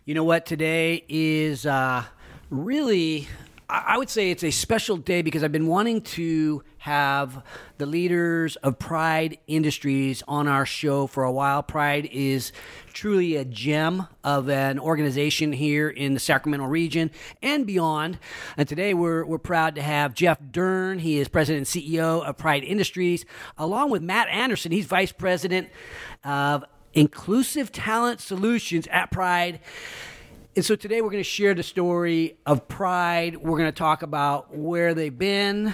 You know what? Today is really, I would say it's a special day because I've been wanting to have the leaders of Pride Industries on our show for a while. Pride is truly a gem of an organization here in the Sacramento region and beyond. And today we're proud to have Jeff Dern. He is president and CEO of Pride Industries, along with Matt Anderson. He's vice president of Inclusive Talent Solutions at Pride. And so today we're going to share the story of Pride. We're going to talk about where they've been,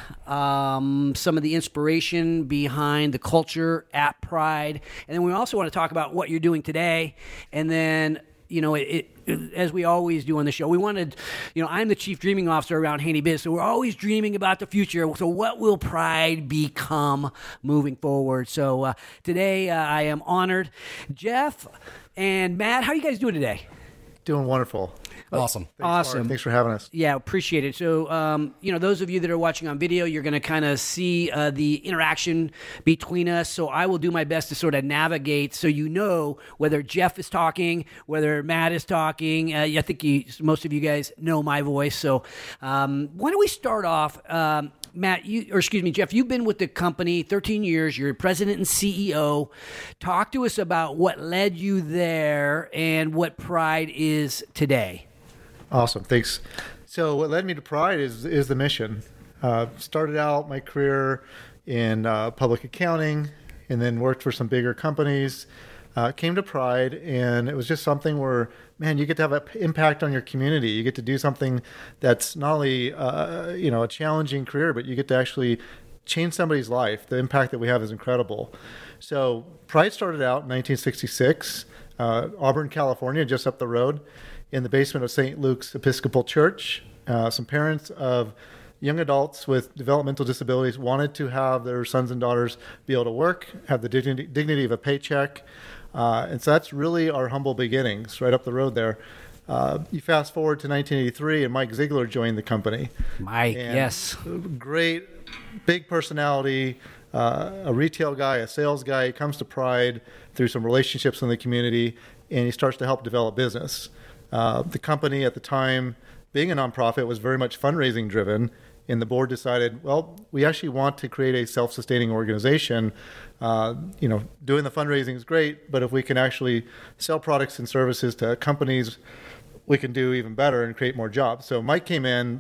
some of the inspiration behind the culture at Pride. And then we also want to talk about what you're doing today. And then, you know, as we always do on the show, we wanted, you know, I'm the chief dreaming officer around Haney Biz, so we're always dreaming about the future. So what will Pride become moving forward? So today I am honored. Jeff and Matt, how are you guys doing today? Doing wonderful. Awesome. Awesome. Mark. Thanks for having us. Yeah, appreciate it. So, you know, those of you that are watching on video, you're going to kind of see the interaction between us. So I will do my best to sort of navigate so you know whether Jeff is talking, whether Matt is talking. I think most of you guys know my voice. So why don't we start off, Matt, Jeff, you've been with the company 13 years. You're president and CEO. Talk to us about what led you there and what Pride is today. Awesome. Thanks. So what led me to Pride is the mission. Started out my career in public accounting and then worked for some bigger companies. Came to Pride, and it was just something where, man, you get to have an impact on your community. You get to do something that's not only a challenging career, but you get to actually change somebody's life. The impact that we have is incredible. So Pride started out in 1966, Auburn, California, just up the road, in the basement of St. Luke's Episcopal Church. Some parents of young adults with developmental disabilities wanted to have their sons and daughters be able to work, have the dignity of a paycheck. And so that's really our humble beginnings, right up the road there. You fast forward to 1983, and Mike Ziegler joined the company. Mike, yes. Great, big personality, a retail guy, a sales guy. He comes to Pride through some relationships in the community, and he starts to help develop business. The company at the time, being a nonprofit, was very much fundraising driven, and the board decided, well, we actually want to create a self-sustaining organization. Doing the fundraising is great, but if we can actually sell products and services to companies, we can do even better and create more jobs. So Mike came in,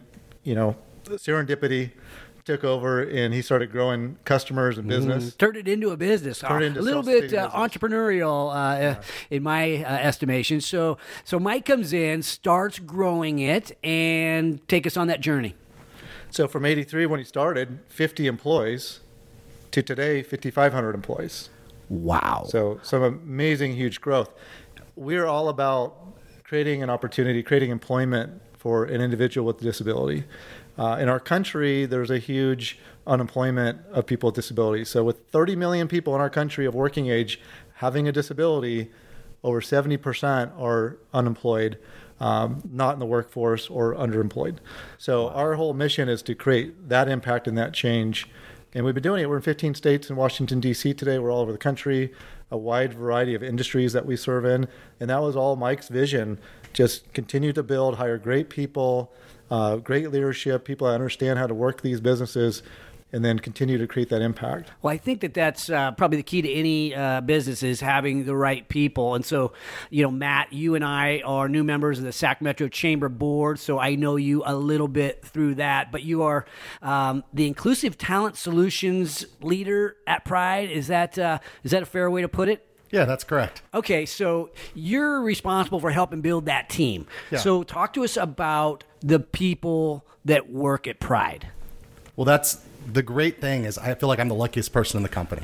serendipity, took over, and he started growing customers and business. Turned it into a business. A little bit entrepreneurial in my estimation. So Mike comes in, starts growing it, and take us on that journey. So from 83, when he started, 50 employees, to today, 5,500 employees. Wow. So some amazing, huge growth. We're all about creating an opportunity, creating employment for an individual with a disability. In our country, there's a huge unemployment of people with disabilities. So with 30 million people in our country of working age having a disability, over 70% are unemployed, not in the workforce or underemployed. So our whole mission is to create that impact and that change. And we've been doing it. We're in 15 states in Washington, D.C. today. We're all over the country, a wide variety of industries that we serve in. And that was all Mike's vision. Just continue to build, hire great people, great leadership, people that understand how to work these businesses, and then continue to create that impact. Well, I think that's probably the key to any business is having the right people. And so, Matt, you and I are new members of the Sac Metro Chamber Board, so I know you a little bit through that. But you are the Inclusive Talent Solutions leader at Pride. Is that a fair way to put it? Yeah, that's correct. Okay, so you're responsible for helping build that team. Yeah. So talk to us about the people that work at Pride. Well, that's the great thing is I feel like I'm the luckiest person in the company.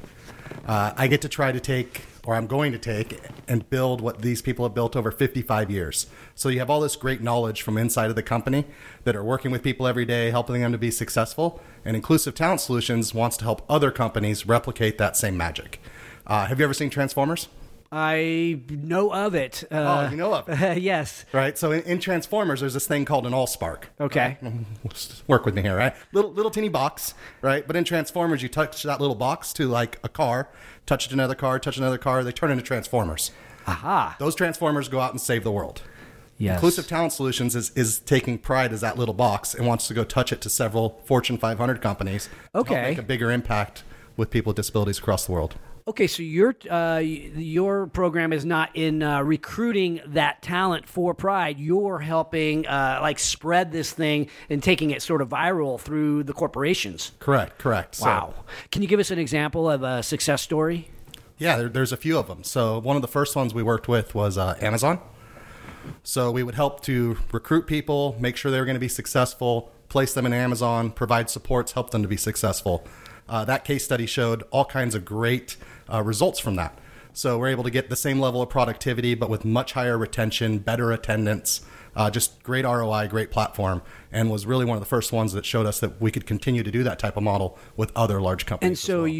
I get to try to take, or I'm going to take, and build what these people have built over 55 years. So you have all this great knowledge from inside of the company that are working with people every day, helping them to be successful. And Inclusive Talent Solutions wants to help other companies replicate that same magic. Have you ever seen Transformers? I know of it. You know of it? Yes. Right. So in Transformers, there's this thing called an AllSpark. Okay. Work with me here, right? Little teeny box, right? But in Transformers, you touch that little box to like a car, touch another car, they turn into Transformers. Aha. Those Transformers go out and save the world. Yes. Inclusive Talent Solutions is taking pride as that little box and wants to go touch it to several Fortune 500 companies to help make a bigger impact with people with disabilities across the world. Okay, so your program is not in recruiting that talent for Pride. You're helping spread this thing and taking it sort of viral through the corporations. Correct. Wow. Can you give us an example of a success story? Yeah, there's a few of them. So one of the first ones we worked with was Amazon. So we would help to recruit people, make sure they were going to be successful, place them in Amazon, provide supports, help them to be successful. That case study showed all kinds of great results from that. So we're able to get the same level of productivity, but with much higher retention, better attendance, just great ROI, great platform, and was really one of the first ones that showed us that we could continue to do that type of model with other large companies. And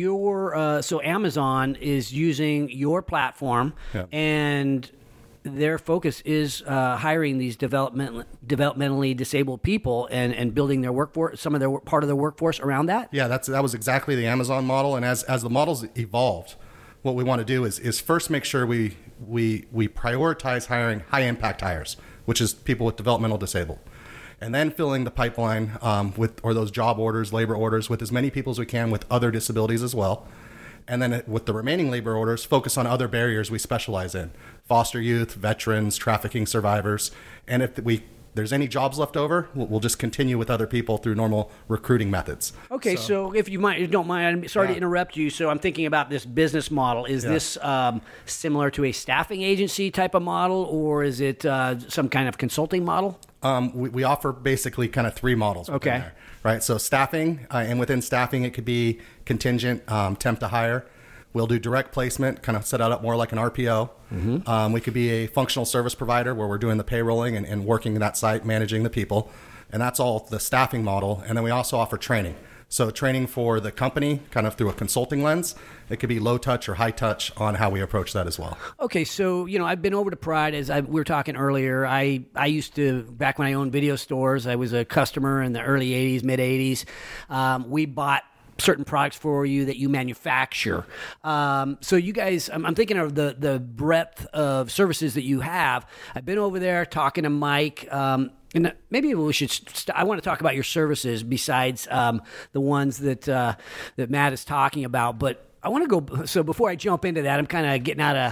so so Amazon is using your platform, and their focus is hiring these developmentally disabled people and building their workforce, part of their workforce around that. Yeah, that was exactly the Amazon model. And as the models evolved, what we want to do is first make sure we prioritize hiring high impact hires, which is people with developmental disabled, and then filling the pipeline or those job orders, labor orders with as many people as we can with other disabilities as well. And then with the remaining labor orders, focus on other barriers we specialize in: foster youth, veterans, trafficking survivors. And if there's any jobs left over, we'll just continue with other people through normal recruiting methods. Okay, so if you don't mind, I'm sorry to interrupt you. So I'm thinking about this business model. Is this similar to a staffing agency type of model, or is it some kind of consulting model? We offer basically kind of three models. Okay. There, right. So staffing, and within staffing, it could be contingent, temp to hire. We'll do direct placement, kind of set it up more like an RPO. Mm-hmm. We could be a functional service provider where we're doing the payrolling and working that site, managing the people. And that's all the staffing model. And then we also offer training. So training for the company, kind of through a consulting lens. It could be low touch or high touch on how we approach that as well. Okay, so I've been over to Pride, as we were talking earlier. I used to, back when I owned video stores, I was a customer in the early 80s, mid 80s. We bought certain products for you that you manufacture. So you guys, I'm thinking of the breadth of services that you have. I've been over there talking to Mike. And maybe we should. I want to talk about your services besides the ones that Matt is talking about. But I want to go. So before I jump into that, I'm kind of getting out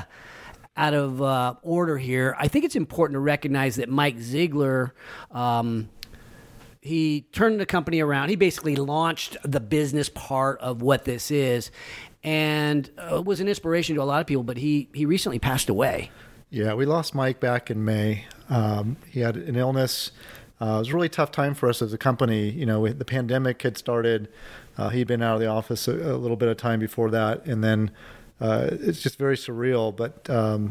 of order here. I think it's important to recognize that Mike Ziegler, he turned the company around. He basically launched the business part of what this is, and was an inspiration to a lot of people. But he recently passed away. Yeah, we lost Mike back in May. He had an illness. It was a really tough time for us as a company. The pandemic had started. He'd been out of the office a little bit of time before that. And then it's just very surreal. But,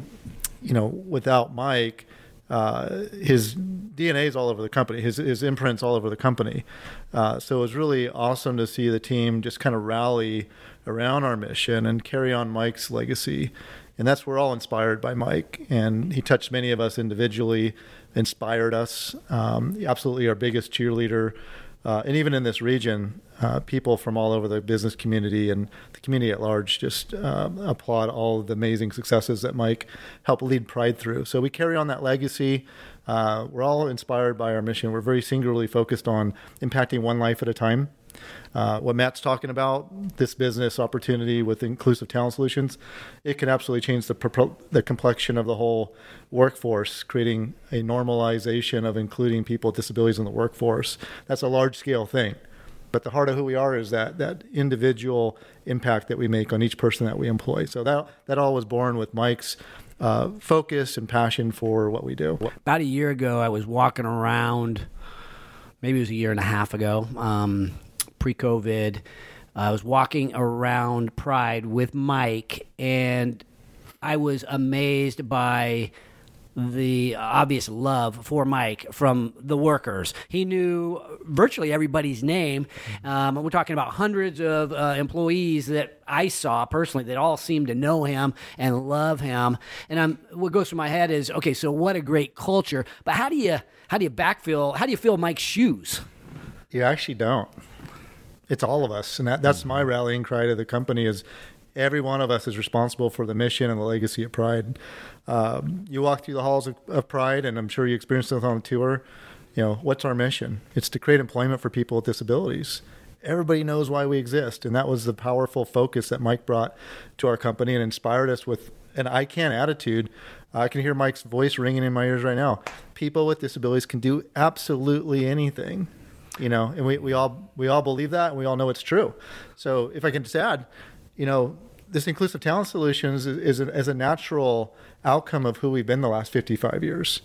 without Mike, his DNA is all over the company. His imprint's all over the company. So it was really awesome to see the team just kind of rally around our mission and carry on Mike's legacy. And we're all inspired by Mike, and he touched many of us individually, inspired us. Absolutely our biggest cheerleader. And even in this region, people from all over the business community and the community at large just applaud all of the amazing successes that Mike helped lead Pride through. So we carry on that legacy. We're all inspired by our mission. We're very singularly focused on impacting one life at a time. What Matt's talking about, this business opportunity with Inclusive Talent Solutions, it can absolutely change the complexion of the whole workforce, creating a normalization of including people with disabilities in the workforce. That's a large-scale thing. But the heart of who we are is that individual impact that we make on each person that we employ. So that all was born with Mike's focus and passion for what we do. About a year ago, I was walking around, maybe it was a year and a half ago, pre-COVID. I was walking around Pride with Mike, and I was amazed by the obvious love for Mike from the workers. He knew virtually everybody's name. We're talking about hundreds of employees that I saw personally that all seemed to know him and love him. And what goes through my head is, okay, so what a great culture. But how do you fill Mike's shoes? You actually don't. It's all of us, and that's my rallying cry to the company is Every one of us is responsible for the mission and the legacy of Pride. You walk through the halls of Pride, and I'm sure you experienced this on the tour. What's our mission? It's to create employment for people with disabilities. Everybody knows why we exist, and that was the powerful focus that Mike brought to our company and inspired us with an I can attitude. I can hear Mike's voice ringing in my ears right now. People with disabilities can do absolutely anything, and we all believe that, and we all know it's true. So if I can just add, this Inclusive Talent Solutions is a natural outcome of who we've been the last 55 years.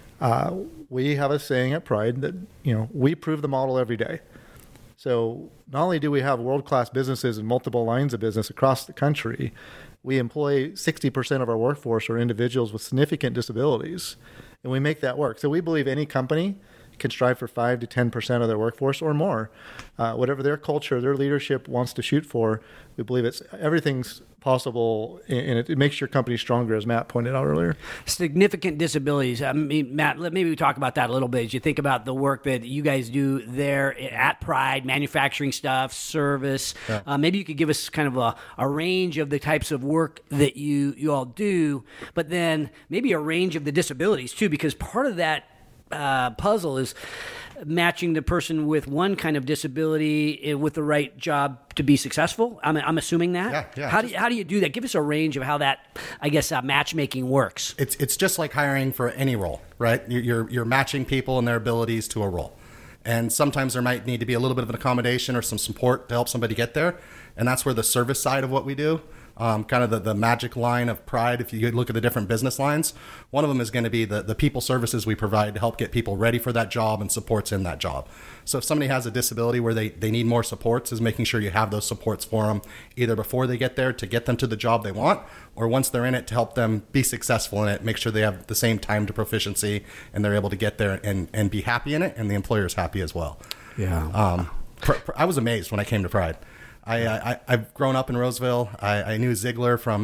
We have a saying at Pride that, we prove the model every day. So not only do we have world-class businesses and multiple lines of business across the country, we employ 60% of our workforce are individuals with significant disabilities, and we make that work. So we believe any company can strive for 5 to 10% of their workforce or more. Whatever their culture, their leadership wants to shoot for, we believe everything's possible, and it makes your company stronger, as Matt pointed out earlier. Significant disabilities. I mean, Matt, maybe we talk about that a little bit as you think about the work that you guys do there at Pride, manufacturing stuff, service. Yeah. Maybe you could give us kind of a range of the types of work that you all do, but then maybe a range of the disabilities too, because part of that puzzle is matching the person with one kind of disability with the right job to be successful. I'm assuming that. Yeah. How do you do that? Give us a range of how that, I guess, matchmaking works. It's just like hiring for any role, right? You're matching people and their abilities to a role, and sometimes there might need to be a little bit of an accommodation or some support to help somebody get there, and that's where the service side of what we do. Kind of the magic line of Pride, if you look at the different business lines, one of them is going to be the people services we provide to help get people ready for that job and supports in that job. So if somebody has a disability where they need more supports, is making sure you have those supports for them, either before they get there to get them to the job they want, or once they're in it to help them be successful in it, make sure they have the same time to proficiency and they're able to get there and be happy in it, and the employer's happy as well. Yeah. I was amazed when I came to Pride. I've grown up in Roseville. I knew Ziegler from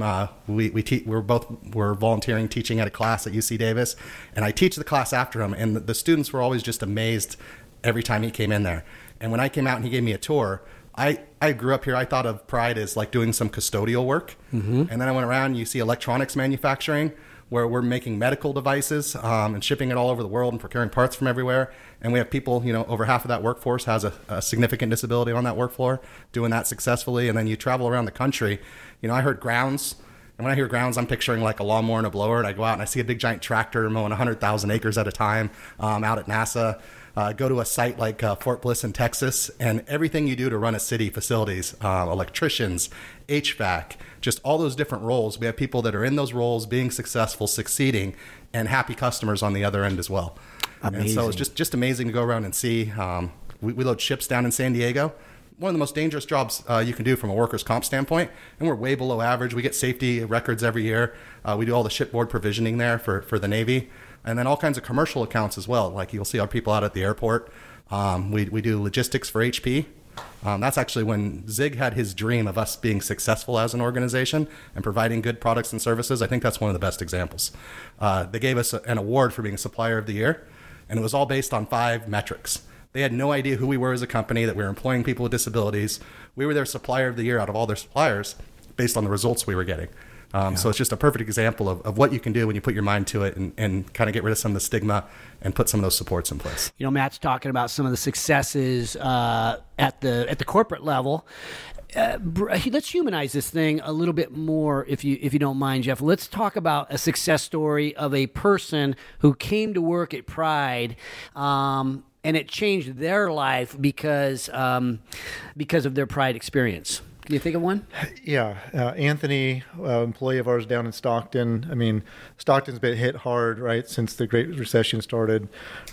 we're volunteering teaching at a class at UC Davis, and I teach the class after him, and the students were always just amazed every time he came in there. And when I came out and he gave me a tour, I grew up here. I thought of Pride as like doing some custodial work, and then I went around and you see electronics manufacturing, where we're making medical devices and shipping it all over the world and procuring parts from everywhere. And we have people, over half of that workforce has a significant disability on that work floor, doing that successfully. And then you travel around the country. I heard grounds. And when I hear grounds, I'm picturing like a lawnmower and a blower. And I go out and I see a big giant tractor mowing 100,000 acres at a time out at NASA. Go to a site like Fort Bliss in Texas, and everything you do to run a city, facilities, electricians, HVAC, just all those different roles. We have people that are in those roles being successful, succeeding, and happy customers on the other end as well. Amazing. And so it's just amazing to go around and see. We load ships down in San Diego. One of the most dangerous jobs you can do from a workers' comp standpoint, and we're way below average. We get safety records every year. We do all the shipboard provisioning there for the Navy. And then all kinds of commercial accounts as well. Like you'll see our people out at the airport. We do logistics for HP. That's actually when Zig had his dream of us being successful as an organization and providing good products and services. I think that's one of the best examples. They gave us an award for being a supplier of the year, and it was all based on 5 metrics. They had no idea who we were as a company, that we were employing people with disabilities. We were their supplier of the year out of all their suppliers based on the results we were getting. So it's just a perfect example of what you can do when you put your mind to it and kind of get rid of some of the stigma and put some of those supports in place. Matt's talking about some of the successes at the corporate level. Let's humanize this thing a little bit more, if you don't mind, Jeff. Let's talk about a success story of a person who came to work at Pride, and it changed their life because of their Pride experience. Can you think of one? Yeah. Anthony, employee of ours down in Stockton. I mean, Stockton's been hit hard, right, since the Great Recession started.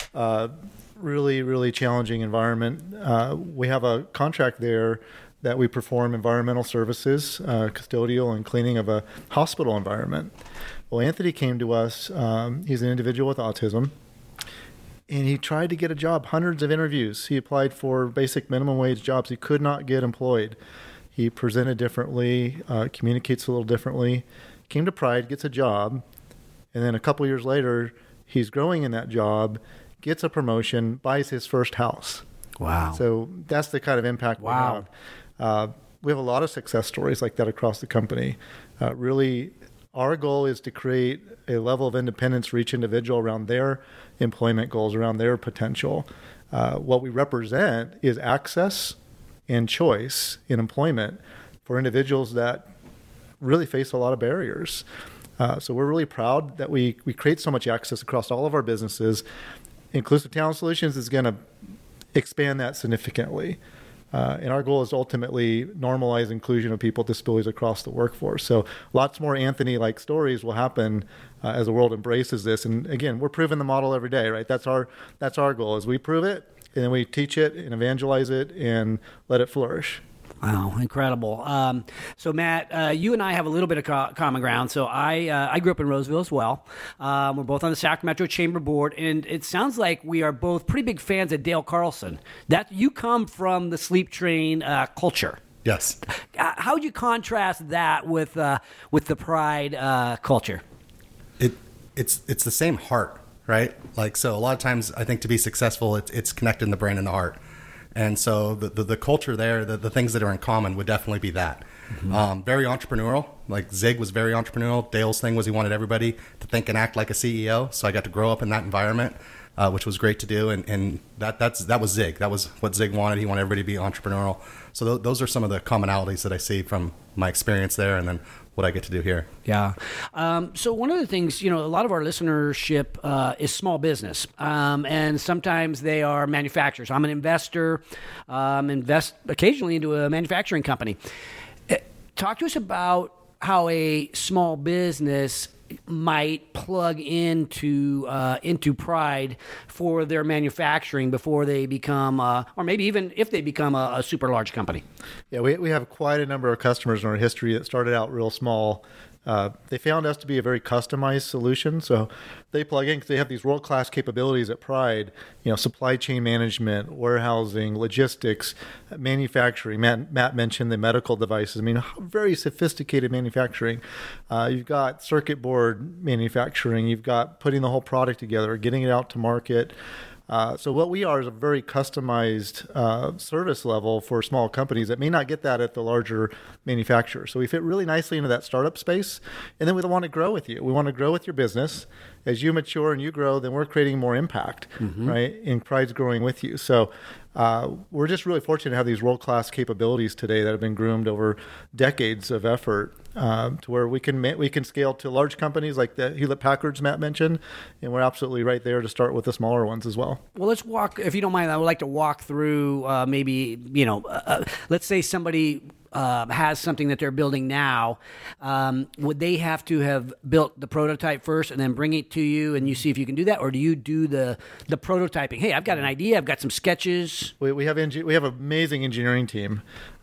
Really, really challenging environment. We have a contract there that we perform environmental services, custodial and cleaning of a hospital environment. Well, Anthony came to us. He's an individual with autism. And he tried to get a job, hundreds of interviews. He applied for basic minimum wage jobs. He could not get employed. He presented differently, communicates a little differently, came to Pride, gets a job, and then a couple years later, he's growing in that job, gets a promotion, buys his first house. Wow. So that's the kind of impact we have. we have a lot of success stories like that across the company. Really, our goal is to create a level of independence for each individual around their employment goals, around their potential. What we represent is access and choice in employment for individuals that really face a lot of barriers. So we're really proud that we create so much access across all of our businesses. Inclusive Talent Solutions is going to expand that significantly. And our goal is to ultimately normalize inclusion of people with disabilities across the workforce. So lots more Anthony-like stories will happen as the world embraces this. And again, we're proving the model every day, right? That's our goal, is we prove it, and then we teach it and evangelize it and let it flourish. Wow, incredible. So, Matt, you and I have a little bit of common ground. So I grew up in Roseville as well. We're both on the Sacramento Chamber Board, and it sounds like we are both pretty big fans of Dale Carlson. That you come from the sleep train culture. Yes. How would you contrast that with the Pride culture? It's the same heart, right? Like, so a lot of times I think to be successful, it's connecting the brain and the heart. And so the culture there, the things that are in common would definitely be that. Mm-hmm. Very entrepreneurial. Like Zig was very entrepreneurial. Dale's thing was he wanted everybody to think and act like a CEO. So I got to grow up in that environment, which was great to do. And that was Zig. That was what Zig wanted. He wanted everybody to be entrepreneurial. So those are some of the commonalities that I see from my experience there, and then what I get to do here. Yeah. So one of the things, a lot of our listenership is small business, and sometimes they are manufacturers. I'm an investor, invest occasionally into a manufacturing company. Talk to us about how a small business might plug into Pride for their manufacturing before they become, or maybe even if they become a super large company. Yeah, we have quite a number of customers in our history that started out real small. They found us to be a very customized solution. So they plug in because they have these world-class capabilities at Pride, supply chain management, warehousing, logistics, manufacturing. Matt mentioned the medical devices. I mean, very sophisticated manufacturing. You've got circuit board manufacturing. You've got putting the whole product together, getting it out to market. So what we are is a very customized service level for small companies that may not get that at the larger manufacturers. So we fit really nicely into that startup space. And then we want to grow with you. We want to grow with your business. As you mature and you grow, then we're creating more impact, right? And Pride's growing with you. So we're just really fortunate to have these world-class capabilities today that have been groomed over decades of effort to where we can scale to large companies like the Hewlett-Packards Matt mentioned, and we're absolutely right there to start with the smaller ones as well. Well, let's walk, if you don't mind, I would like to walk through let's say somebody has something that they're building now. Would they have to have built the prototype first and then bring it to you and you see if you can do that? Or do you do the prototyping? Hey, I've got an idea. I've got some sketches. We have an amazing engineering team,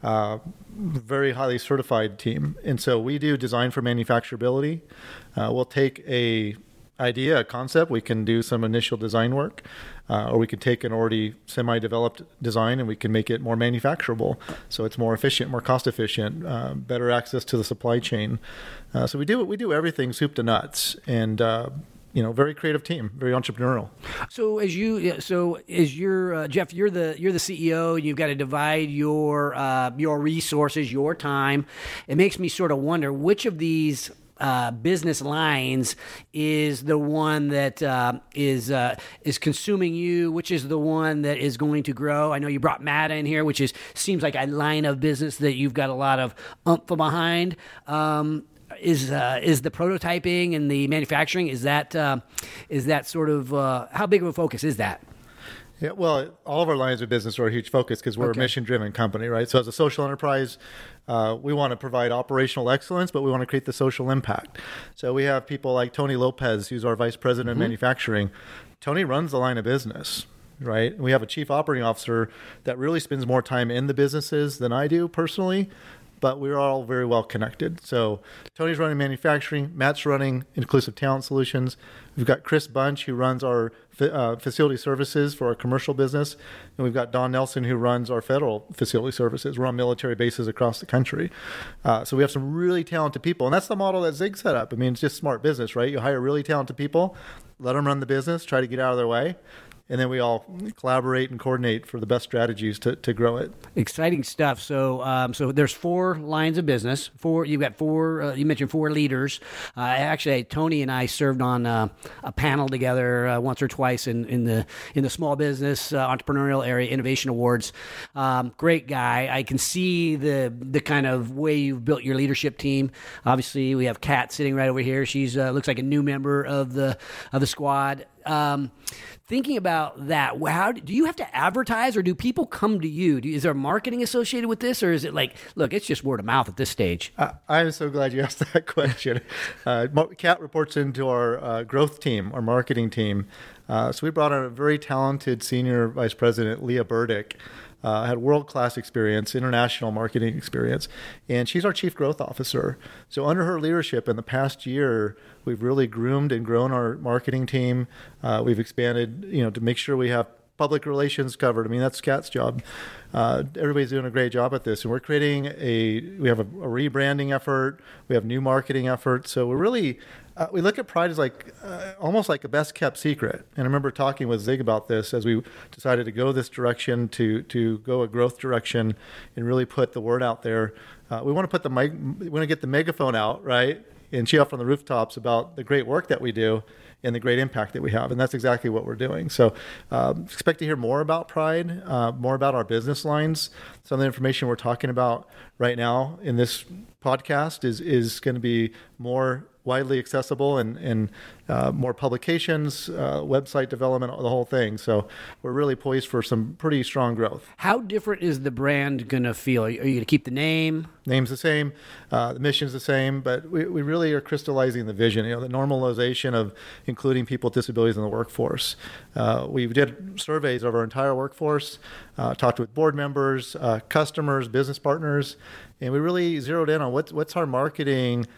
very highly certified team. And so we do design for manufacturability. We'll take a concept, we can do some initial design work, or we can take an already semi-developed design and we can make it more manufacturable. So it's more efficient, more cost efficient, better access to the supply chain. So we do everything soup to nuts, and very creative team, very entrepreneurial. So as you're Jeff, you're the CEO, and you've got to divide your resources, your time. It makes me sort of wonder which of these business lines is the one that is consuming you, which is the one that is going to grow. I know you brought Matt in here, which seems like a line of business that you've got a lot of oomph behind. Is the prototyping and the manufacturing, is that sort of how big of a focus is that? Yeah, well, all of our lines of business are a huge focus because we're a mission-driven company, right? So as a social enterprise, we want to provide operational excellence, but we want to create the social impact. So we have people like Tony Lopez, who's our vice president of manufacturing. Tony runs the line of business, right? We have a chief operating officer that really spends more time in the businesses than I do personally, but we're all very well connected. So Tony's running manufacturing, Matt's running Inclusive Talent Solutions. We've got Chris Bunch, who runs our facility services for our commercial business. And we've got Don Nelson, who runs our federal facility services. We're on military bases across the country. So we have some really talented people. And that's the model that Zig set up. I mean, it's just smart business, right? You hire really talented people, let them run the business, try to get out of their way. and then we all collaborate and coordinate for the best strategies to grow it. Exciting stuff. So, so there's 4 lines of business. You've got 4. You mentioned 4 leaders. Actually, Tony and I served on a panel together once or twice in the small business entrepreneurial area innovation awards. Great guy. I can see the kind of way you've built your leadership team. Obviously, we have Kat sitting right over here. She's looks like a new member of the squad. Thinking about that, how do you have to advertise, or do people come to you? Is there marketing associated with this, or is it like, look, it's just word of mouth at this stage? I'm so glad you asked that question. Kat reports into our growth team, our marketing team. So we brought on a very talented senior vice president, Leah Burdick. Had world-class experience, international marketing experience, and she's our chief growth officer. So under her leadership in the past year, we've really groomed and grown our marketing team. We've expanded, to make sure we have public relations covered. I mean, that's Kat's job. Everybody's doing a great job at this, and we're creating we have a rebranding effort. We have new marketing efforts. So we're really, we look at Pride as like almost like a best kept secret. And I remember talking with Zig about this as we decided to go this direction, to go a growth direction, and really put the word out there. We want to we want to get the megaphone out, right, and shout from the rooftops about the great work that we do and the great impact that we have. And that's exactly what we're doing. So expect to hear more about Pride, more about our business lines. Some of the information we're talking about right now in this podcast is going to be more widely accessible and more publications, website development, the whole thing. So we're really poised for some pretty strong growth. How different is the brand going to feel? Are you going to keep the name? Name's the same. The mission's the same, but we really are crystallizing the vision, the normalization of including people with disabilities in the workforce. We did surveys of our entire workforce, talked with board members, customers, business partners, and we really zeroed in on what's our marketing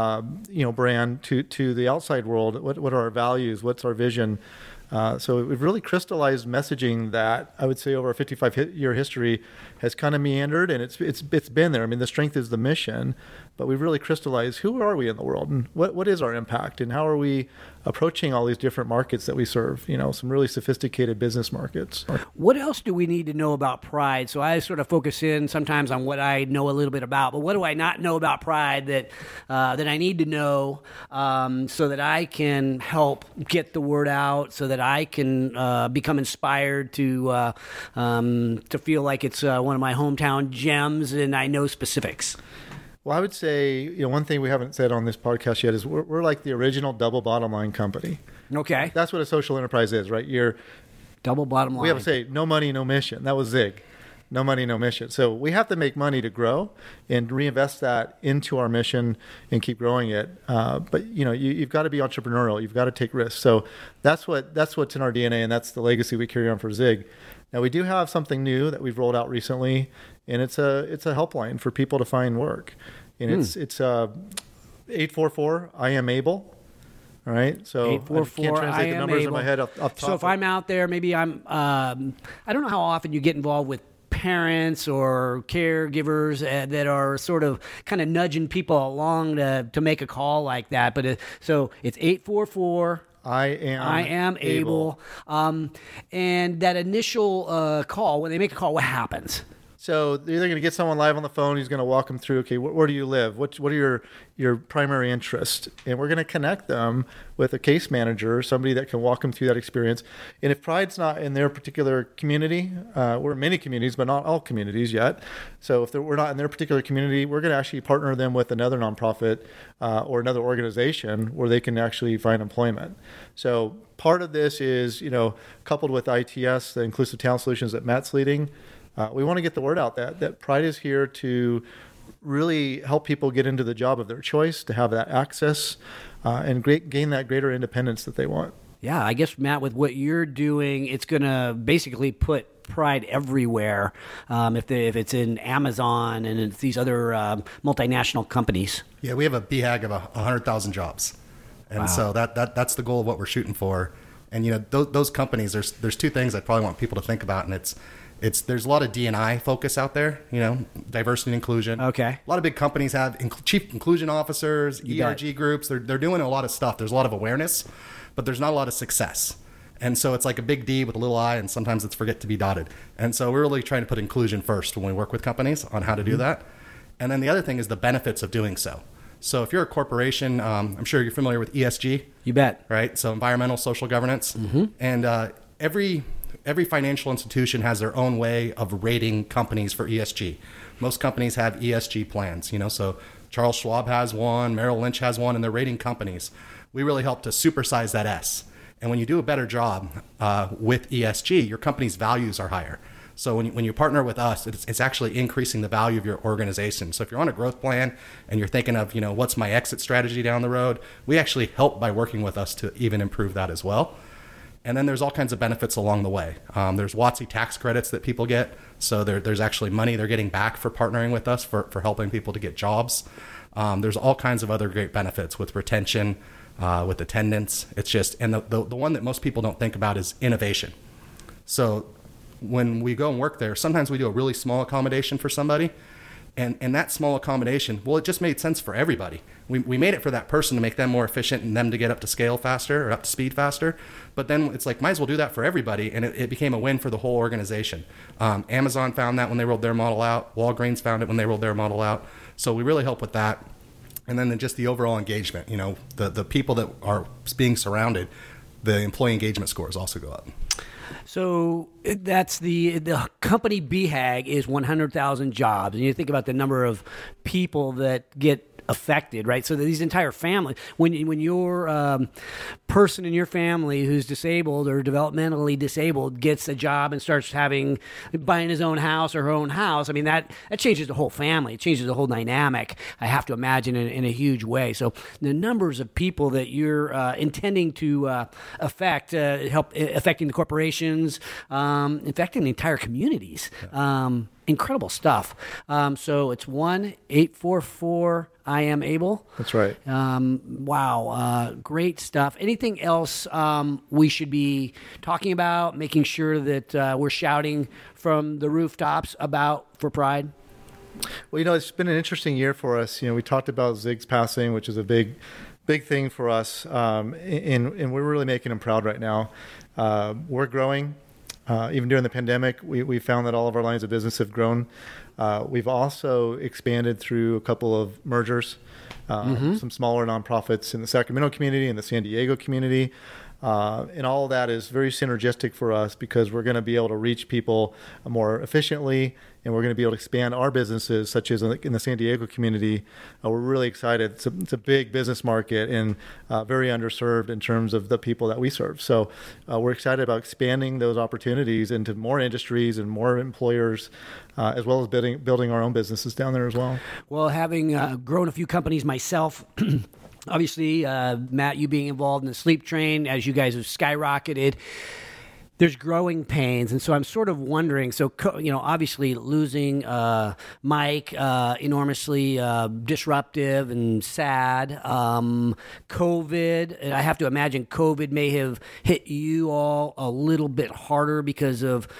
brand to the outside world. What are our values? What's our vision? So we've really crystallized messaging that I would say over a 55-year history has kind of meandered, and it's been there. I mean, the strength is the mission, but we've really crystallized who are we in the world, and what is our impact, and how are we approaching all these different markets that we serve, some really sophisticated business markets. What else do we need to know about Pride? So I sort of focus in sometimes on what I know a little bit about, but what do I not know about Pride that I need to know so that I can help get the word out, so that I can become inspired to feel like it's one of my hometown gems and I know specifics? Well, I would say, one thing we haven't said on this podcast yet is we're like the original double bottom line company. Okay. That's what a social enterprise is, right? You're double bottom line. We have to say no money, no mission. That was Zig. No money, no mission. So we have to make money to grow and reinvest that into our mission and keep growing it. But you've got to be entrepreneurial. You've got to take risks. So that's what's in our DNA, and that's the legacy we carry on for Zig. Now we do have something new that we've rolled out recently, and it's a helpline for people to find work, and it's 844 I am able. All right, so 844 I can't translate I the am numbers able. in my head off top. So if I'm out there, maybe I'm I don't know how often you get involved with parents or caregivers that are sort of kind of nudging people along to make a call like that. But so it's 844 I am able. And that initial call, when they make a call, what happens? So they're either going to get someone live on the phone who's going to walk them through, okay, where do you live? What are your primary interests? And we're going to connect them with a case manager, somebody that can walk them through that experience. And if Pride's not in their particular community, we're in many communities, but not all communities yet. So if we're not in their particular community, we're going to actually partner them with another nonprofit or another organization where they can actually find employment. So part of this is, coupled with ITS, the Inclusive Talent Solutions that Matt's leading, we want to get the word out that Pride is here to really help people get into the job of their choice, to have that access, and gain that greater independence that they want. Yeah, I guess, Matt, with what you're doing, it's going to basically put Pride everywhere if it's in Amazon and it's these other multinational companies. Yeah, we have a BHAG of 100,000 jobs. And wow. So that's the goal of what we're shooting for. And, those companies, there's two things I probably want people to think about, and there's a lot of D&I focus out there, diversity and inclusion. Okay. A lot of big companies have chief inclusion officers, ERG groups. They're doing a lot of stuff. There's a lot of awareness, but there's not a lot of success. And so it's like a big D with a little I, and sometimes it's forget to be dotted. And so we're really trying to put inclusion first when we work with companies on how to do that. And then the other thing is the benefits of doing so. So if you're a corporation, I'm sure you're familiar with ESG. You bet. Right? So environmental, social governance. And every financial institution has their own way of rating companies for ESG. Most companies have ESG plans, so Charles Schwab has one, Merrill Lynch has one, and they're rating companies. We really help to supersize that S. And when you do a better job with ESG, your company's values are higher. So when you partner with us, it's actually increasing the value of your organization. So if you're on a growth plan and you're thinking of, what's my exit strategy down the road, we actually help by working with us to even improve that as well. And then there's all kinds of benefits along the way. There's WOTC tax credits that people get. So there's actually money they're getting back for partnering with us for helping people to get jobs. There's all kinds of other great benefits with retention, with attendance. It's just, and the one that most people don't think about is innovation. So when we go and work there, sometimes we do a really small accommodation for somebody. And that small accommodation, well, it just made sense for everybody. We made it for that person to make them more efficient and them to get up to scale faster or up to speed faster. But then it's like, might as well do that for everybody. And it became a win for the whole organization. Amazon found that when they rolled their model out. Walgreens found it when they rolled their model out. So we really help with that. And then just the overall engagement, the people that are being surrounded, the employee engagement scores also go up. So that's the company BHAG is 100,000 jobs. And you think about the number of people that get affected, right? So these entire family, when your person in your family who's disabled or developmentally disabled gets a job and starts buying his own house or her own house, I mean, that changes the whole family. It changes the whole dynamic, I have to imagine, in a huge way. So the numbers of people that you're intending to affect, help affecting the corporations, affecting the entire communities. Incredible stuff. So it's 1-844-I-AM-ABLE. That's right. Wow. Great stuff. Anything else we should be talking about, making sure that we're shouting from the rooftops about for Pride? Well, it's been an interesting year for us. We talked about Zig's passing, which is a big thing for us. And we're really making him proud right now. We're growing. Even during the pandemic, we found that all of our lines of business have grown. We've also expanded through a couple of mergers, some smaller nonprofits in the Sacramento community and the San Diego community. And all of that is very synergistic for us because we're going to be able to reach people more efficiently, and we're going to be able to expand our businesses, such as in the San Diego community. We're really excited. It's a big business market and very underserved in terms of the people that we serve. So we're excited about expanding those opportunities into more industries and more employers, as well as building our own businesses down there as well. Well, having grown a few companies myself, obviously, Matt, you being involved in the Sleep Train, as you guys have skyrocketed, there's growing pains. And so I'm sort of wondering, obviously losing Mike, enormously disruptive and sad. COVID, I have to imagine COVID may have hit you all a little bit harder because of,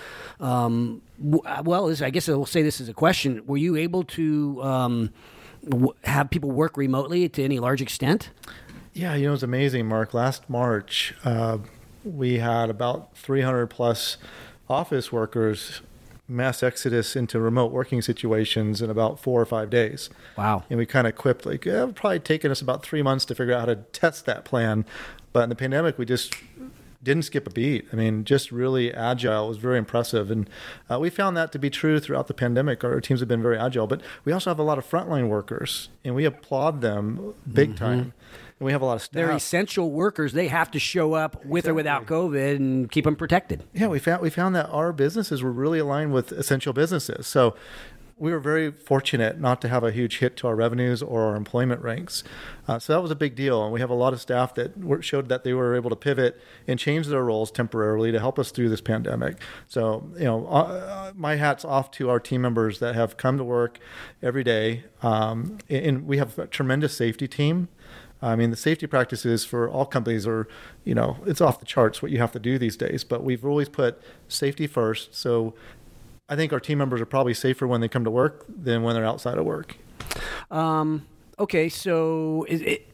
I guess I'll say this as a question. Were you able to have people work remotely to any large extent? Yeah, it was amazing, Mark. Last March, we had about 300 plus office workers mass exodus into remote working situations in about 4 or 5 days. Wow. And we kind of quipped it would probably taken us about 3 months to figure out how to test that plan. But in the pandemic, we just didn't skip a beat. I mean, just really agile. It was very impressive. And we found that to be true throughout the pandemic. Our teams have been very agile, but we also have a lot of frontline workers, and we applaud them big time. And we have a lot of staff. They're essential workers. They have to show up with or without COVID and keep them protected. Yeah, we found that our businesses were really aligned with essential businesses. So we were very fortunate not to have a huge hit to our revenues or our employment ranks. So that was a big deal. And we have a lot of staff that showed that they were able to pivot and change their roles temporarily to help us through this pandemic. So, my hat's off to our team members that have come to work every day. And we have a tremendous safety team. I mean, the safety practices for all companies are, it's off the charts what you have to do these days. But we've always put safety first. So I think our team members are probably safer when they come to work than when they're outside of work. Okay, so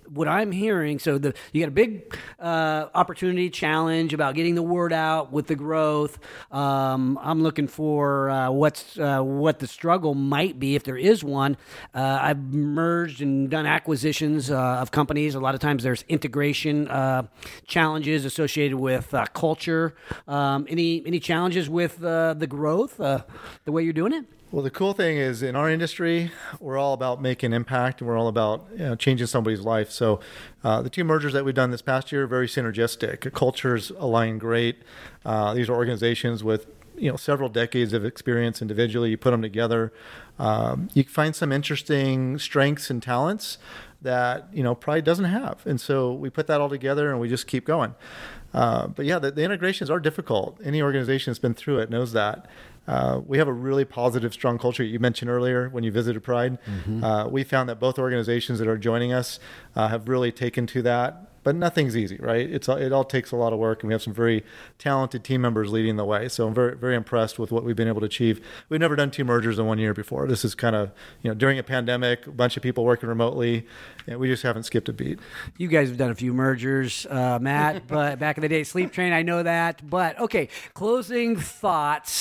what I'm hearing, so you got a big opportunity challenge about getting the word out with the growth. I'm looking for what the struggle might be, if there is one. I've merged and done acquisitions of companies. A lot of times there's integration challenges associated with culture. Any challenges with the growth, the way you're doing it? Well, the cool thing is in our industry, we're all about making impact and we're all about changing somebody's life. So the two mergers that we've done this past year are very synergistic. Cultures align great. These are organizations with several decades of experience individually. You put them together, you find some interesting strengths and talents that Pride doesn't have, and so we put that all together and we just keep going. But yeah, the integrations are difficult. Any organization that's been through it knows that. We have a really positive, strong culture. You mentioned earlier when you visited Pride. We found that both organizations that are joining us have really taken to that. But nothing's easy, right? It all takes a lot of work, and we have some very talented team members leading the way. So I'm very, very impressed with what we've been able to achieve. We've never done 2 mergers in 1 year before. This is kind of, during a pandemic, a bunch of people working remotely, and we just haven't skipped a beat. You guys have done a few mergers, Matt, but back in the day, Sleep Train, I know that. But okay, closing thoughts.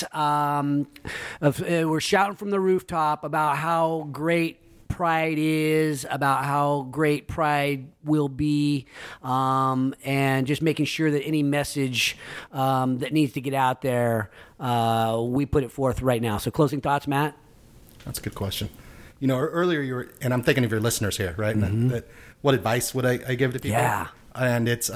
We're shouting from the rooftop about how great Pride is, about how great Pride will be, and just making sure that any message that needs to get out there, we put it forth right now. So closing thoughts, Matt? That's a good question. Earlier you were, and I'm thinking of your listeners here, right? That what advice would I give to people? Yeah. And it's,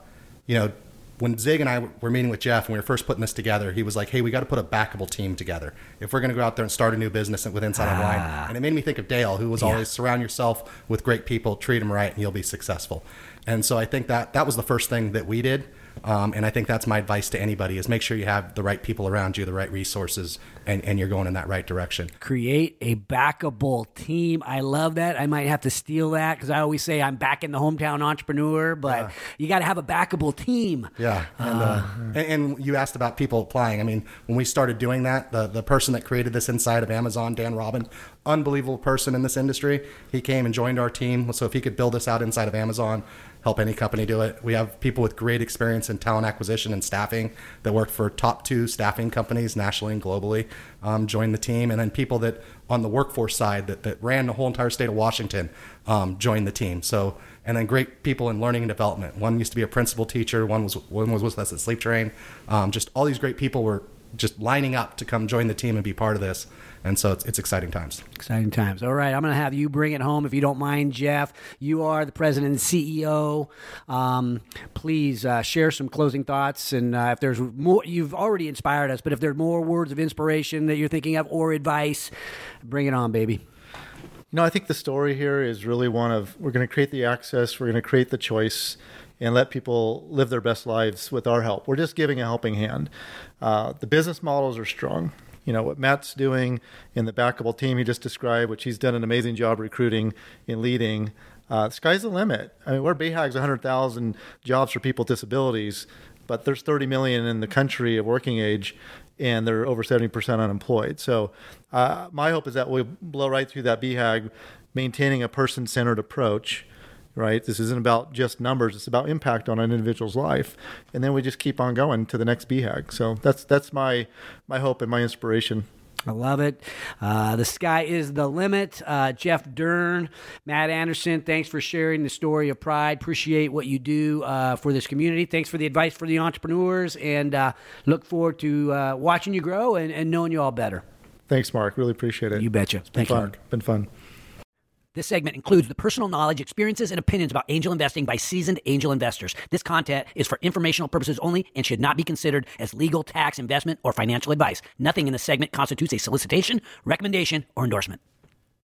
when Zig and I were meeting with Jeff, when we were first putting this together, he was like, hey, we got to put a backable team together if we're going to go out there and start a new business with Inside of Line. And it made me think of Dale, who was always surround yourself with great people, treat them right, and you'll be successful. And so I think that was the first thing that we did. And I think that's my advice to anybody is make sure you have the right people around you, the right resources, and you're going in that right direction. Create a backable team. I love that. I might have to steal that because I always say I'm backing the hometown entrepreneur, but you got to have a backable team. Yeah. And you asked about people applying. I mean, when we started doing that, the person that created this inside of Amazon, Dan Robin, unbelievable person in this industry. He came and joined our team. So if he could build this out inside of Amazon, help any company do it. We have people with great experience in talent acquisition and staffing that work for top 2 staffing companies nationally and globally, join the team. And then people that on the workforce side that ran the whole entire state of Washington joined the team. So, and then great people in learning and development. One used to be a principal teacher. One was with us at Sleep Train. Just all these great people were just lining up to come join the team and be part of this. And so it's exciting times. Exciting times. All right. I'm going to have you bring it home if you don't mind, Jeff. You are the president and CEO. Please share some closing thoughts. And if there's more, you've already inspired us, but if there's more words of inspiration that you're thinking of or advice, bring it on, baby. I think the story here is really one of we're going to create the access, we're going to create the choice, and let people live their best lives with our help. We're just giving a helping hand. The business models are strong. What Matt's doing in the backable team he just described, which he's done an amazing job recruiting and leading. Sky's the limit. I mean, we're BHAG's 100,000 jobs for people with disabilities, but there's 30 million in the country of working age, and they're over 70% unemployed. So my hope is that we'll blow right through that BHAG, maintaining a person-centered approach. Right? This isn't about just numbers. It's about impact on an individual's life. And then we just keep on going to the next BHAG. So that's my hope and my inspiration. I love it. The sky is the limit. Jeff Dern, Matt Anderson, thanks for sharing the story of Pride. Appreciate what you do for this community. Thanks for the advice for the entrepreneurs, and look forward to watching you grow and knowing you all better. Thanks, Mark. Really appreciate it. You betcha. Thanks, Mark. Been fun. This segment includes the personal knowledge, experiences, and opinions about angel investing by seasoned angel investors. This content is for informational purposes only and should not be considered as legal, tax, investment, or financial advice. Nothing in this segment constitutes a solicitation, recommendation, or endorsement.